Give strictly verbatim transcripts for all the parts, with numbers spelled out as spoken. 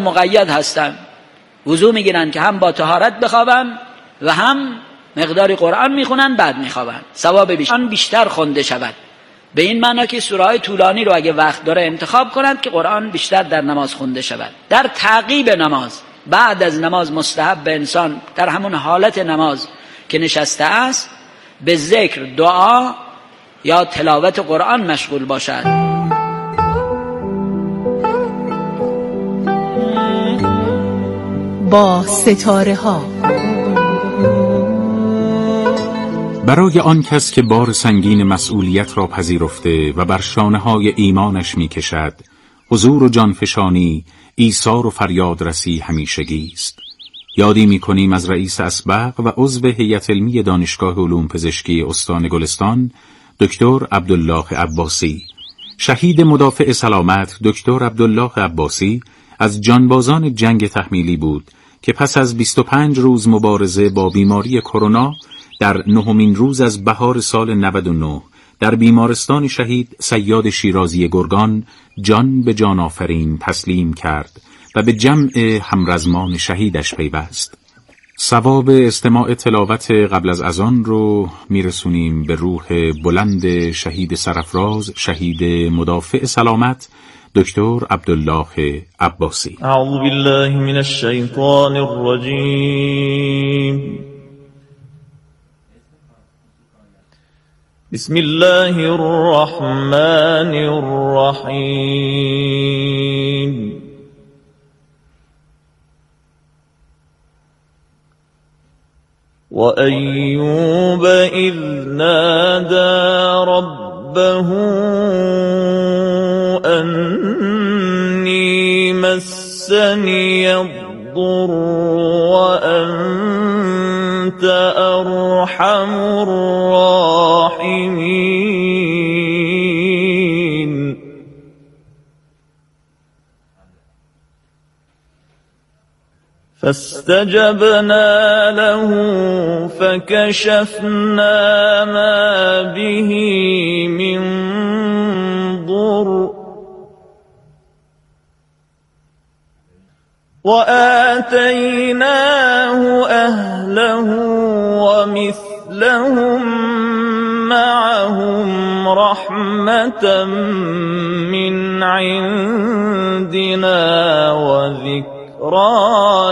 مقید هستند، وضو میگیرن که هم با طهارت بخوابن و هم مقداری قرآن میخونن بعد میخوابن، ثواب بیشتر بیشتر خونده شود. به این معنا که سوره های طولانی رو اگه وقت داره انتخاب کنند که قرآن بیشتر در نماز خونده شود. در تعقیب نماز، بعد از نماز مستحب به انسان در همون حالت نماز که نشسته است به ذکر، دعا یا تلاوت قرآن مشغول باشد. با ستاره ها. برای آن کس که بار سنگین مسئولیت را پذیرفته و بر شانه‌های ایمانش می‌کشد، حضور و جانفشانی، ایثار و فریادرسی همیشگی است. یادی می‌کنیم از رئیس اسبق و عضو هیئت علمی دانشگاه علوم پزشکی استان گلستان، دکتر عبدالله عباسی. شهید مدافع سلامت دکتر عبدالله عباسی از جانبازان جنگ تحمیلی بود که پس از بیست و پنج روز مبارزه با بیماری کرونا در نهمین روز از بهار سال نود و نه در بیمارستان شهید صیاد شیرازی گرگان جان به جان آفرین تسلیم کرد و به جمع همرزمان شهیدش پیوست. ثواب استماع تلاوت قبل از اذان رو میرسونیم به روح بلند شهید سرافراز، شهید مدافع سلامت دکتر عبدالله عباسی. اعوذ بالله من الشیطان الرجیم. بسم الله الرحمن الرحیم. وأيوب إذ نادى ربه أني مسني الضر وأنت أرحم الراحمين. فاستجبنا له فكشفنا ما به من ضر وآتيناه أهله ومثلهم معهم رحمة من عندنا وذكر ذكرى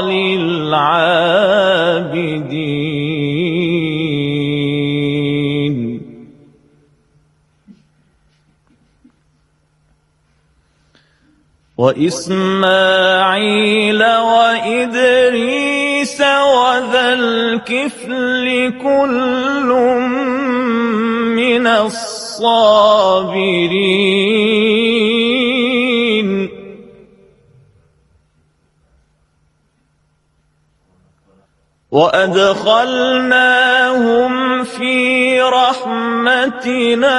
للعابدين. وإسماعيل وإدريس وذا الكفل كل من الصابرين. وأدخلناهم في رحمتنا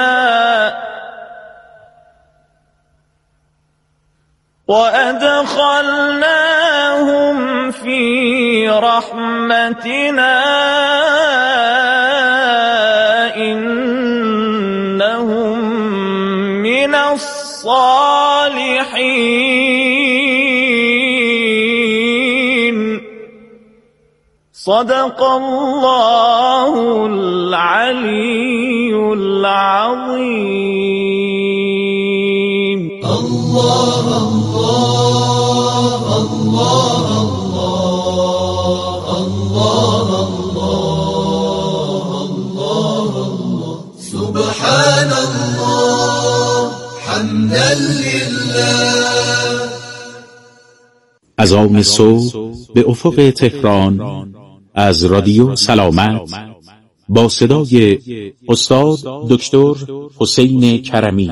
وأدخلناهم في رحمتنا إنهم من الصالحين. صدق الله العلي العظيم. الله الله الله الله الله الله الله سبحان الله حمدا لله. از آن صبح به افق تهران از رادیو سلامت با صدای استاد دکتر حسین کرمی.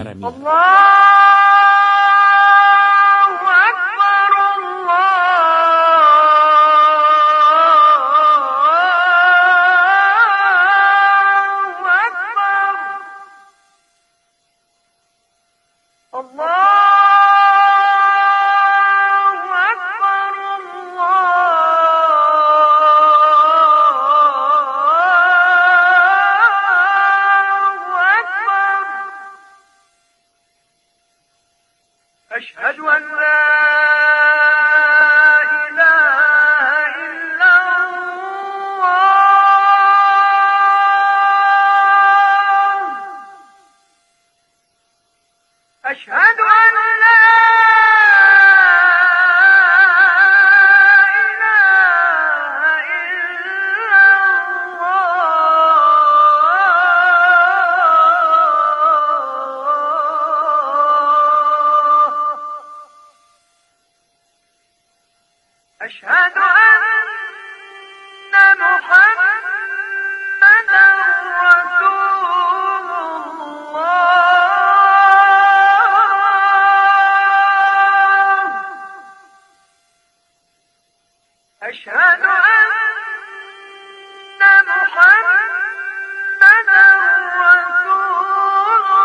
أشهد أن محمدا رسول الله. أشهد أن محمدا رسول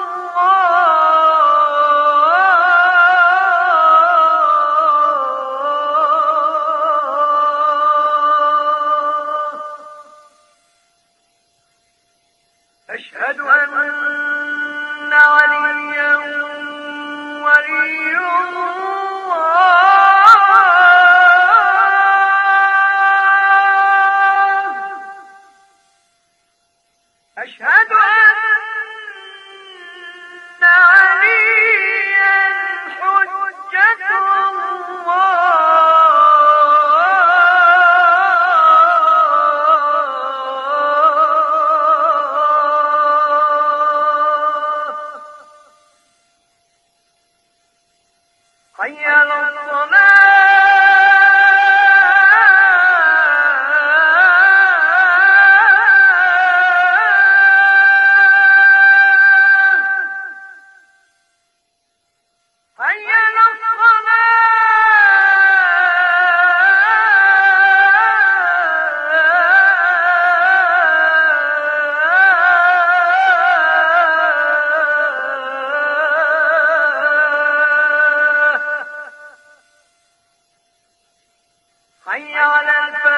أشهد أن عليا ولي الله. أشهد أن عليا حجة حي على الصلاة حي على حي على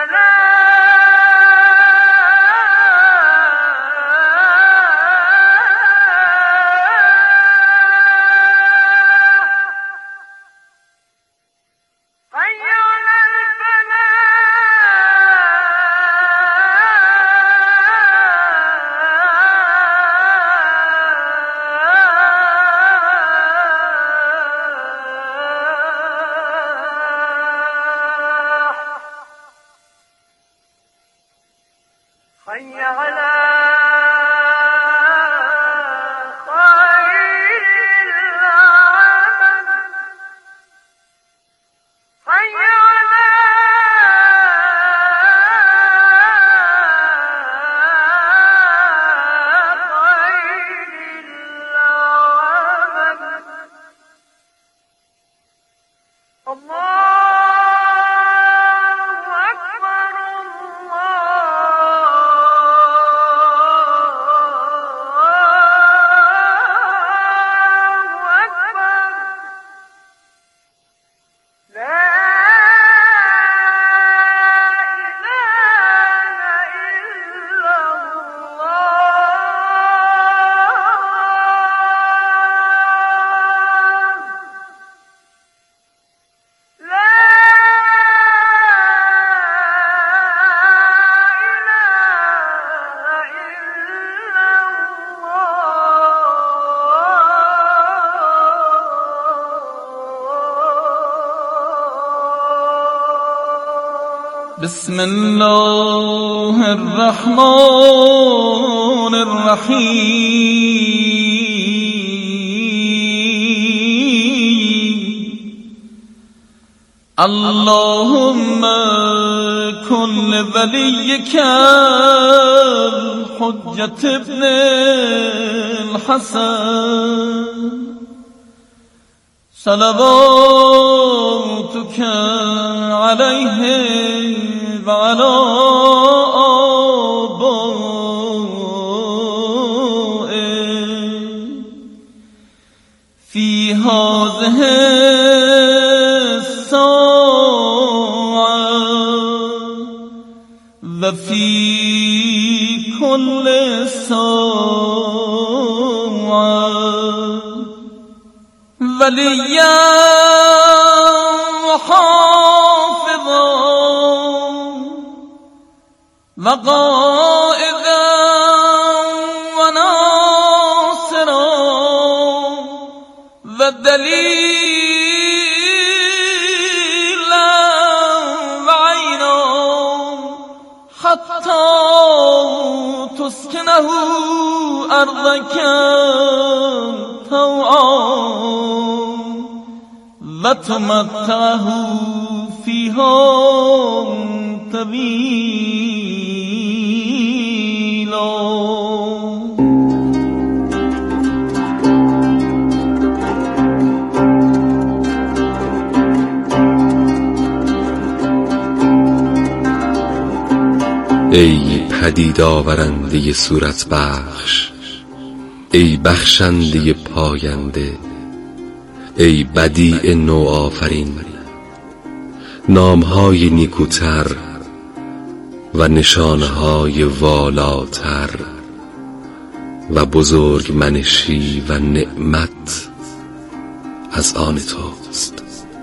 الفلاح حي على حي على خير العمل حي على خير العمل. الله بسم الله الرحمن الرحيم. اللهم كن لوليك الحجة ابن الحسن صلواتك عليه وعلى آبائه في هذه الساعة وفي كل ساعة وليا وحافظا وقائدا وناصرا ودليلا وعينا حتى تسكنه أرضك طوعا وتمتعه فيها طويلا. ای پدید آورنده صورت بخش، ای بخشنده پاینده، ای بدیع نوآفرین، نامهای نیکوتر و نشانهای والاتر و بزرگ منشی و نعمت از آن توست.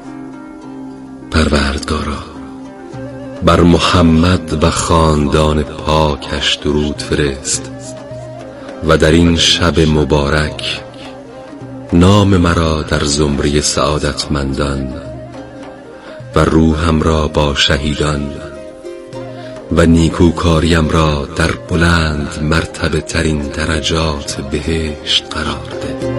پروردگارا، بر محمد و خاندان پاکش درود فرست و در این شب مبارک نام مرا در زمره سعادتمندان و روحم را با شهیدان و نیکوکاریم را در بلند مرتبه ترین درجات بهشت قرار ده.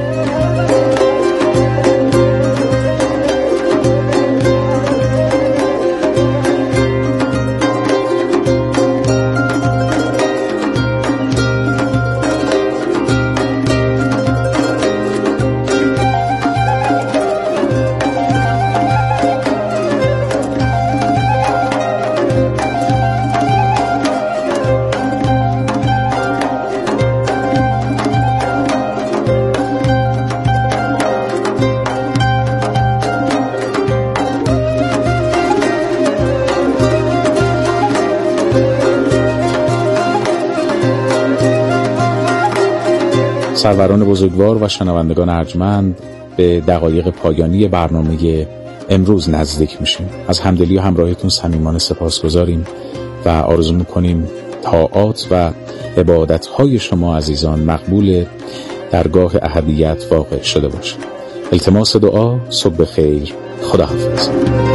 سروران بزرگوار و شنوندگان ارجمند، به دقایق پایانی برنامه امروز نزدیک میشیم. از همدلی و همراهیتون صمیمانه سپاسگزاریم و آرزو میکنیم طاعات و عبادتهای شما عزیزان مقبول درگاه احدیت واقع شده باشه. التماس دعا. صبح خیر. خداحافظ.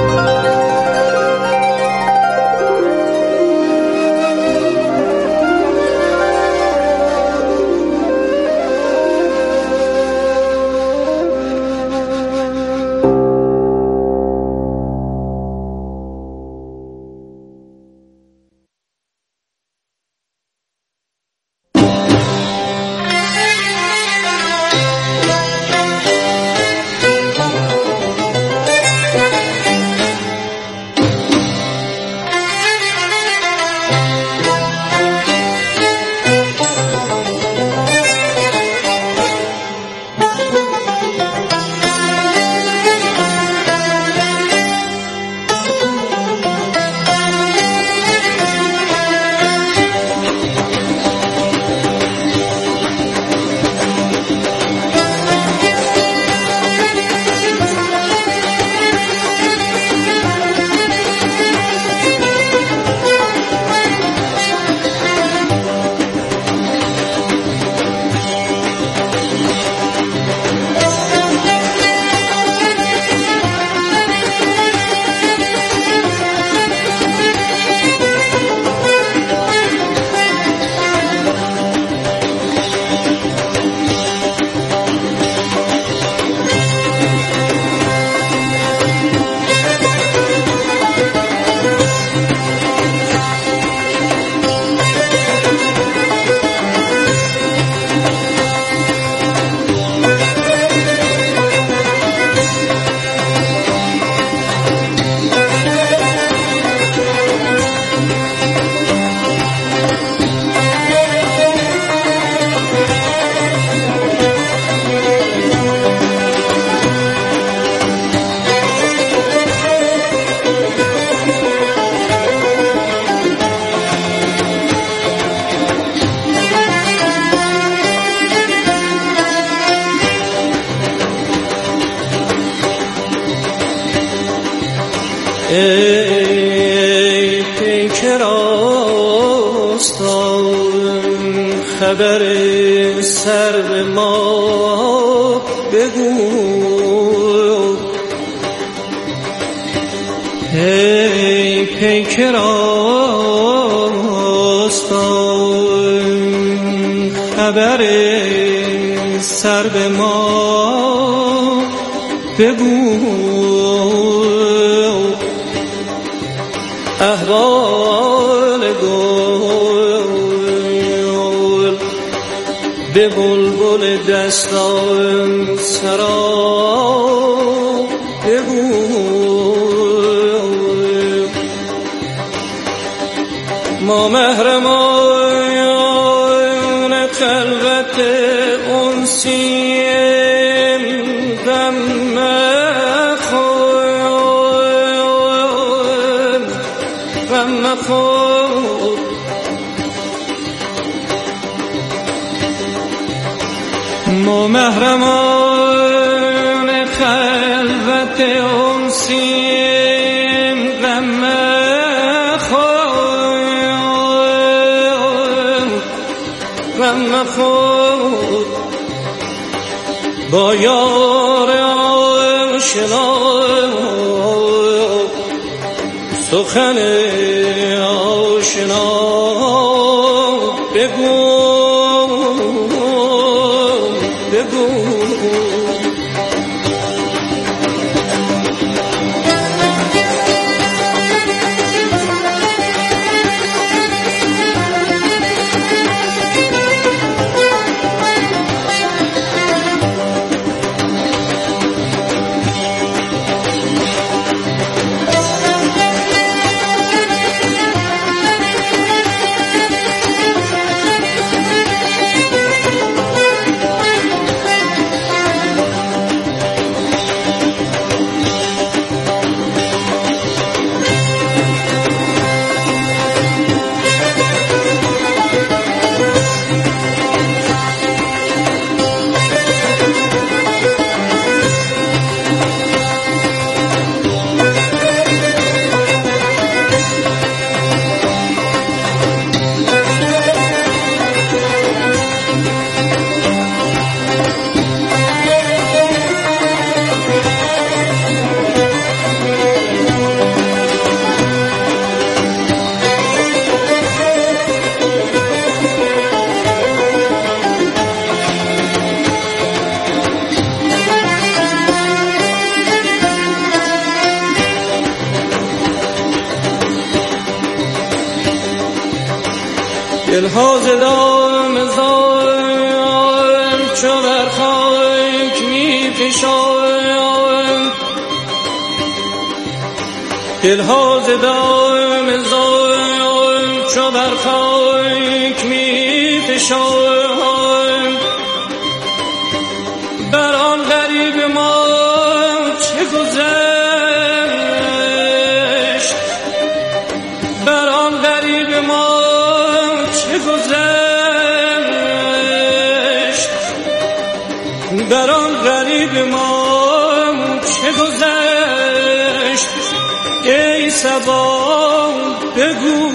ای پیکر آستان خبر سر به ما بگو، ای پیکر آستان خبر سر به ما بگو، احوال گل به بلبل دستان سرا بگو ما محرمان خلوت انسیم غم مخور غم مخور ما محرمان خلوت انسیم غم مخور غم مخور با یار آشنا سخن آشنا بگو بگو دلها ز دام زال چو بر خاک می فشاند دلها ز دام زال چو بر خاک می فشاند بر آن غریب ما چه گذشت بر آن غریب ما گذشت بر آن غریب ما چه گذشت ای صبا بگو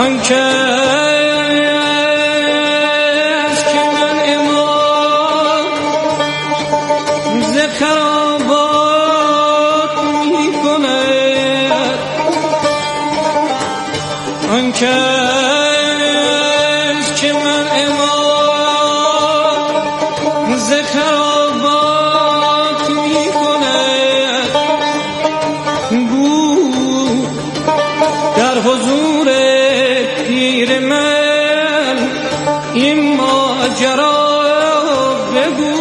آن کس که من امام ز خرابات می کند، آن کس که من امام ز خرابات می کند، گو در حضور پیر من این ماجرا بگو.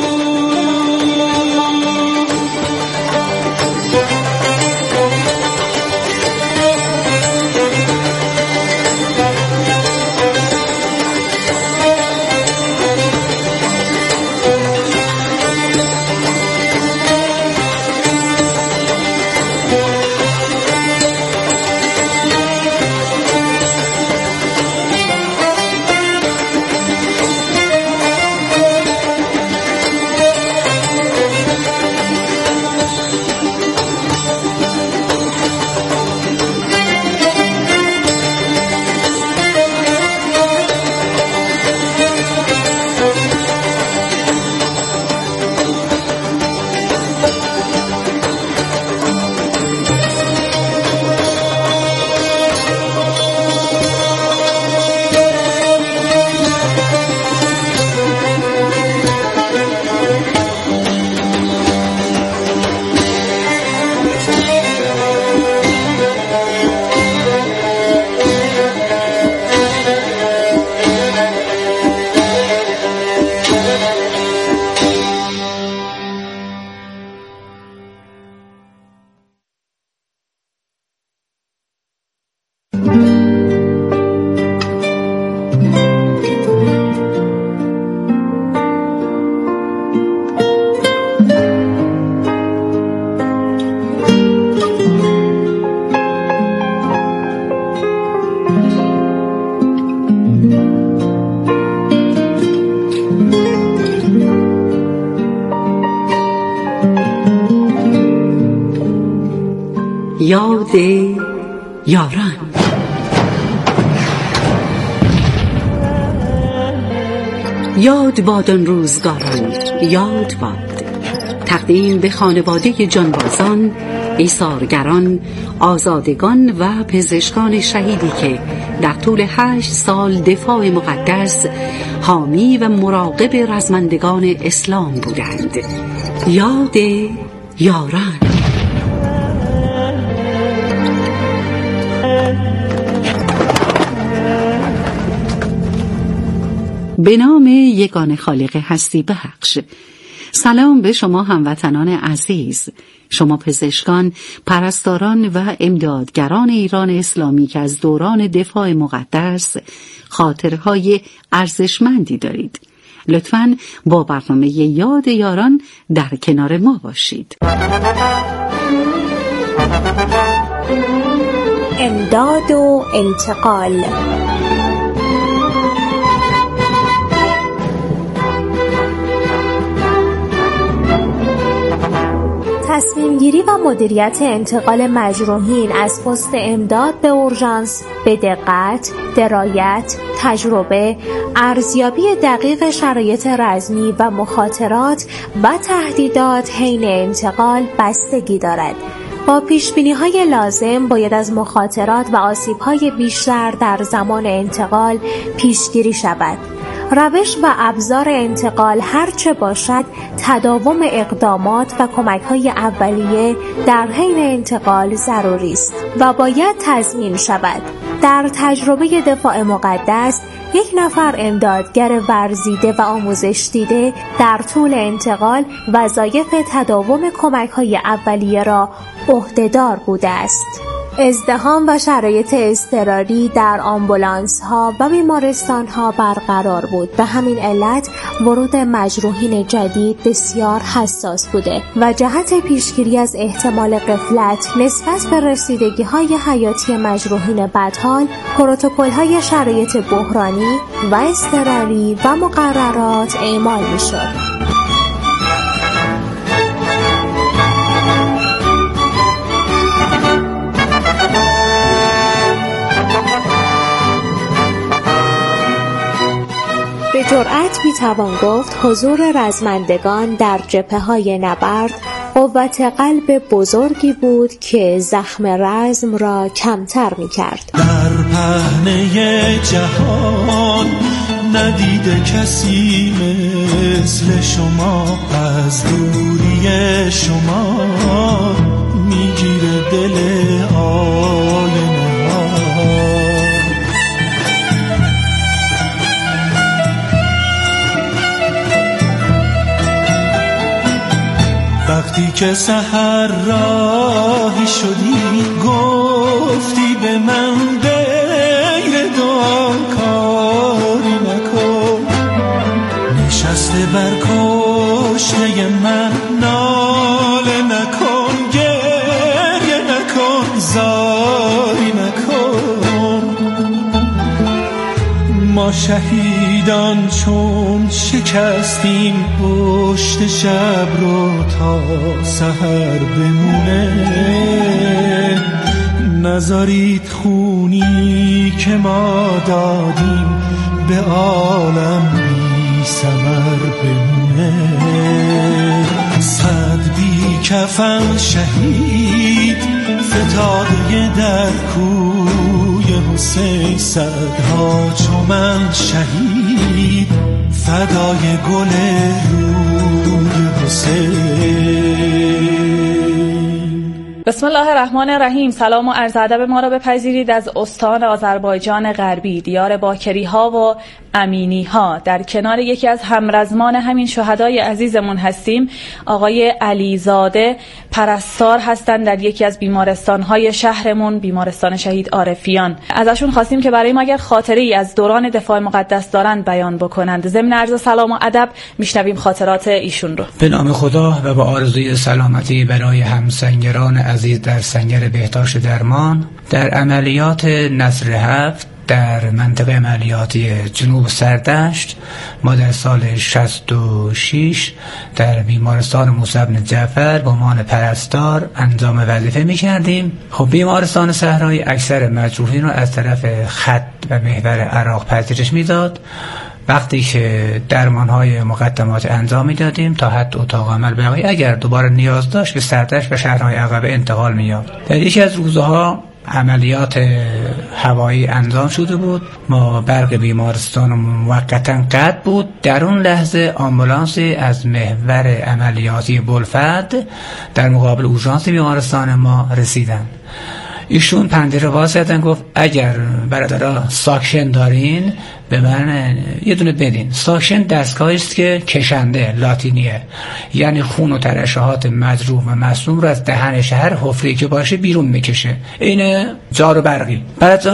یاد یاران. یاد باد آن روزگاران، یاد باد. تقدیم به خانواده جانبازان، ایثارگران، آزادگان و پزشکان شهیدی که در طول هشت سال دفاع مقدس، حامی و مراقب رزمندگان اسلام بودند. یاد یاران. به نام یگان خالق هستی بخش. سلام به شما هموطنان عزیز، شما پزشکان، پرستاران و امدادگران ایران اسلامی که از دوران دفاع مقدس خاطرهای ارزشمندی دارید. لطفاً با برنامه یاد یاران در کنار ما باشید. امداد و انتقال. تصمیم گیری و مدیریت انتقال مجروحین از پست امداد به اورژانس به دقت، درایت، تجربه، ارزیابی دقیق شرایط رزمی و مخاطرات و تهدیدات حین انتقال بستگی دارد. با پیشبینی‌های لازم باید از مخاطرات و آسیب‌های بیشتر در زمان انتقال پیشگیری شود. روش و ابزار انتقال هرچه باشد، تداوم اقدامات و کمک‌های اولیه در حین انتقال ضروری است و باید تضمین شود. در تجربه دفاع مقدس، یک نفر امدادگر ورزیده و آموزش دیده در طول انتقال وظایف تداوم کمک‌های اولیه را عهده‌دار بوده است. ازدحام و شرایط اضطراری در آمبولانس‌ها و بیمارستان‌ها برقرار بود. به همین علت ورود مجروحین جدید بسیار حساس بوده و جهت پیشگیری از احتمال غفلت نسبت به رسیدگی‌های حیاتی مجروحین بدحال، پروتکل‌های شرایط بحرانی و اضطراری و مقررات اعمال می‌شد. به جرأت میتوان گفت حضور رزمندگان در جبهه‌های نبرد قوت قلب بزرگی بود که زخم رزم را کمتر میکرد. در پهنه جهان ندیده کسی مثل شما، از دوری شما میگیره دل آینه ها. وقتی که سحر راهی شدی گفتی به من غیر دعا کاری نکن، نشسته بر کشته من ناله نکن، گریه نکن، زاری نکن. ما شهیدان چون شکستیم پشت شب رو تا سحر بمونه، نذارید خونی که ما دادیم به عالم بی ثمر بمونه. صد بی کفن شهید فتاده در کوی حسین، صدها چو من شهید فدای گل روی حسین. بسم الله الرحمن الرحیم. سلام و عرض ادب ما را بپذیرید از استان آذربایجان غربی، دیار باکری ها و امینی ها. در کنار یکی از همرزمان همین شهدای عزیزمون هستیم. آقای علیزاده پرستار هستند در یکی از بیمارستان های شهرمون، بیمارستان شهید عارفیان. ازشون خواستیم که برای ما اگر خاطره ای از دوران دفاع مقدس دارند بیان بکنند. ضمن عرض سلام و ادب میشنویم خاطرات ایشون رو. به نام خدا و با آرزوی سلامتی برای همسنگران عزیز در سنگر بهداشت درمان، در عملیات نصر هفت در منطقه عملیاتی جنوب سردشت ما در سال شصت و شش در بیمارستان موسی بن جعفر به عنوان پرستار انجام وظیفه می کردیم. خب بیمارستان صحرایی اکثر مجروحین رو از طرف خط و محور عراق پذیرش می داد. وقتی که درمان‌های مقدمات انجام می‌دادیم تا حد اتاق عمل بقیه، اگر دوباره نیاز داشت به سردشت و شهرهای عقبه انتقال می‌یافت. در یکی از روزها عملیات هوایی انجام شده بود. ما برق بیمارستان موقتا قطع بود. در اون لحظه آمبولانسی از محور عملیاتی بلفد در مقابل اورژانس بیمارستان ما رسیدن. ایشون پنجره باز کردن، گفت اگر برادرها ساکشن دارین به من یه دونه بدین. ساکشن دستگاهی است که کشنده، لاتینیه، یعنی خون و ترشحات مجروح و مصدوم رو از دهن هر حفره‌ای که باشه بیرون میکشه. اینه جارو برقی. بعد